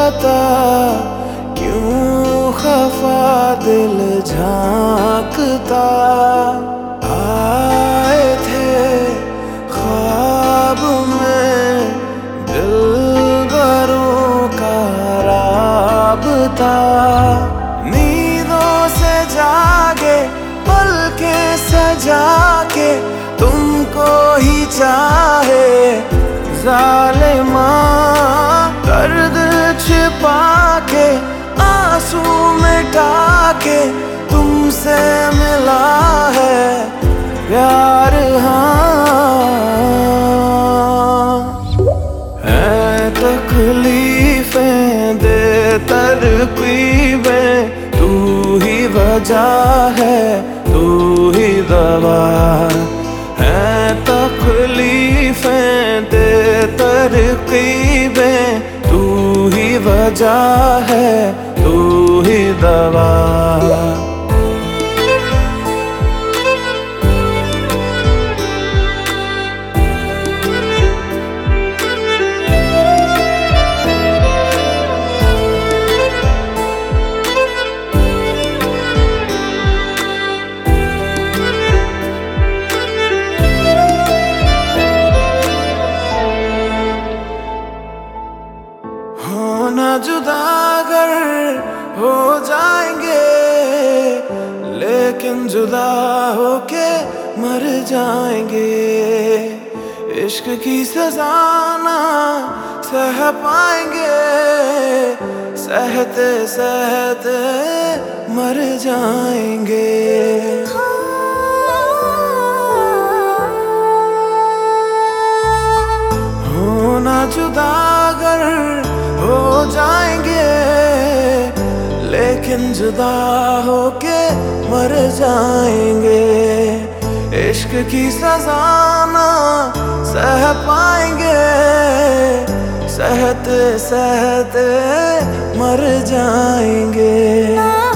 बता क्यों खफा दिल झांकता। आए थे ख्वाब में दिलबरों का राबता। नींदों से जागे पलके सजा के तुमको ही चाहे ज़ालिमा। दर्द छिपा के आंसू मिटा के तुमसे मिला है प्यार। हाँ है तकलीफें दे तरकीबें, तू ही वजह है तू ही दवा। है तकलीफें दे तरकीबें, तू ही वजह है तू ही दवा। होना जुदा अगर हो जाएंगे, लेकिन जुदा होके मर जाएंगे। इश्क की सजा ना सह पाएंगे, सहते सहते मर जाएंगे। होना जुदा अगर हो जाएंगे, लेकिन जुदा होके मर जाएंगे। इश्क की सजा ना सह पाएंगे, सहते सहते मर जाएंगे।